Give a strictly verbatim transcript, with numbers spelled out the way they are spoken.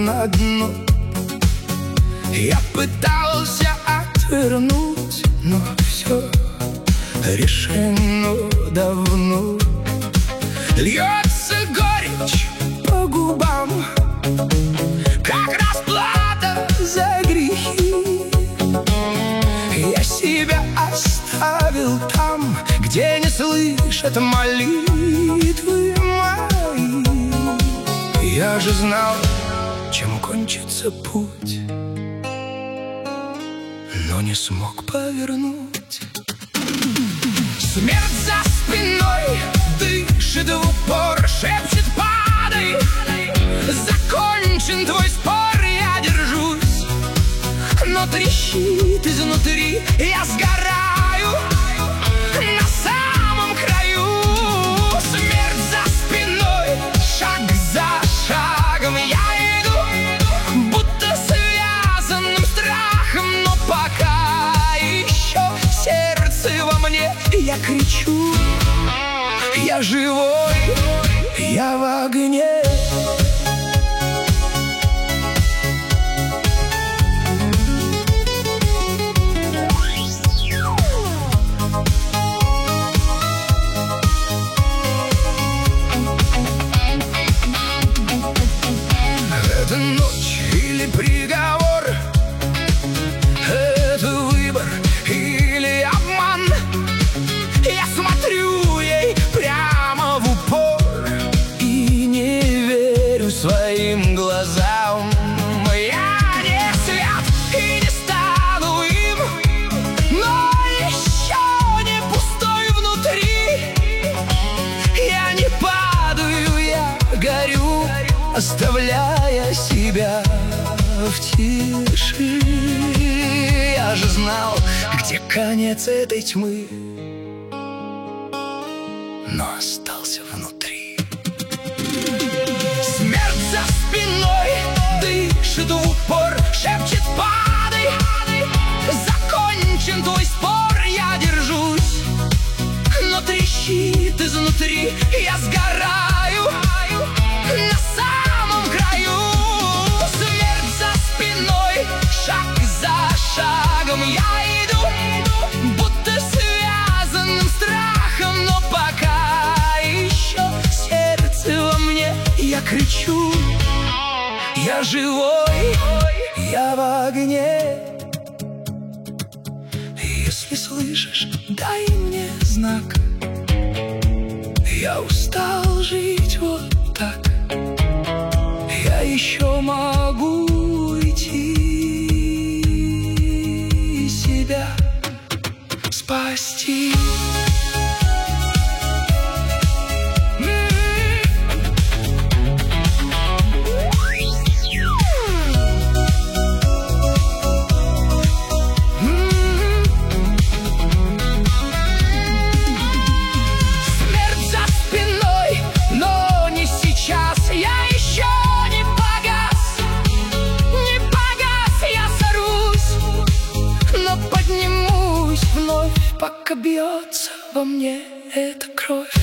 на дно. Я пытался отвернуть, но все решено давно. Льется горечь по губам, как расплата за грехи. Я себя оставил там, где не слышат молитвы мои. Я же знал, чем кончится путь, но не смог повернуть. Смерть за спиной дышит в упор, шепчет: падай, закончен твой спор. Я держусь, но трещит изнутри. Я сгораю на самом краю. Смерть за спиной, шаг за шагом я иду, будто связанным страхом. Но пока еще сердце во мне, я кричу: я живой, я в огне. Это ночь или приговор, это выбор или обман. Я смотрю ей прямо в упор и не верю своим глазам. Я не свят и не стану им, но еще не пустой внутри. Я не падаю, я горю, оставляя себя в тиши. Я же знал, где конец этой тьмы, но остался внутри. Смерть за спиной дышит в упор, шепчет: падай, закончен твой спор. Я держусь, но трещит изнутри. Я сгораю на самом краю. Смерть за спиной, шаг за шагом я иду, будто связанным страхом. Но пока еще сердце во мне, я кричу: я живой, я в огне. Если слышишь, дай мне знак. Я устал жить вот так. Я еще могу идти, себя спасти. Пока бьется во мне эта кровь.